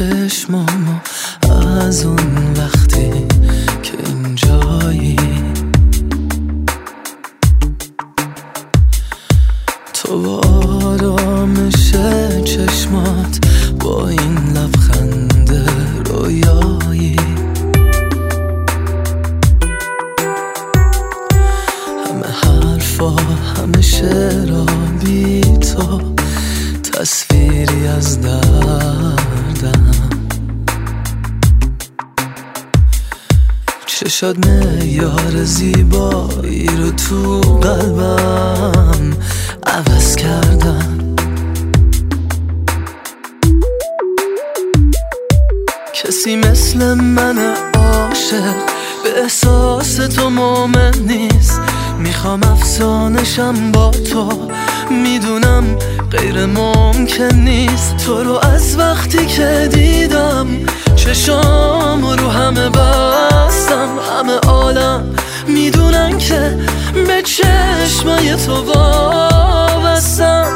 چشمامو از اون وقتی که اینجایی، تو با آرامش چشمات، با این لبخند رویایی، همه حرفا همه شعرها بی تو تصویری از دردم، چشات معیار زیبایی رو تو قلبم عوض کردم. کسی مثل من عاشق به احساس تو مومن نیست، میخوام افسانشم با تو، میدونم غیر ممکن نیست. تو رو از وقتی که دیدم چشام رو همه بستم، همه عالم میدونن که به چشمای تو وابستم.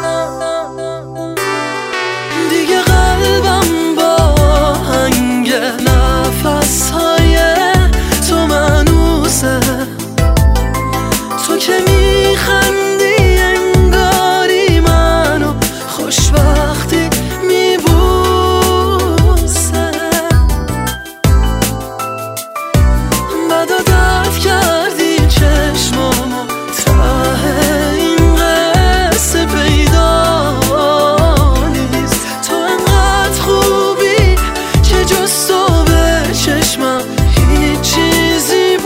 دیگه قلبم با آهنگ نفسهای تو مانوسه، تو که میخندی انگاری منو خوشبختی میبوسه. بدا درد کردی چشمامو، ته این قصه پیدا نیست. تو انقدر خوبی که جز تو به چشمم هیچ چیزی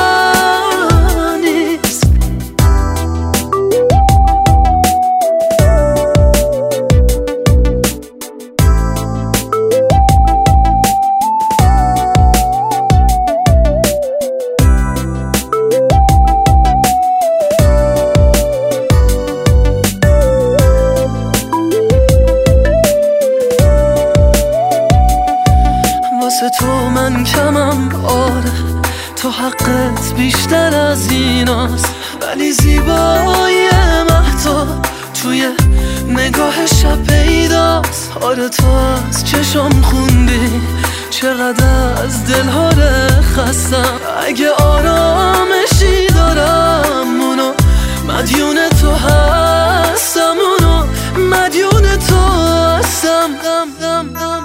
تو من کمم، آره تو حقت بیشتر از ایناست، ولی زیبایی مهتاب توی نگاه شب پیداست. آره تو از چشم خوندی چقدر از دلها خستم، اگه آرامشی دارم اونو مدیون تو هستم، اونو مدیون تو هستم.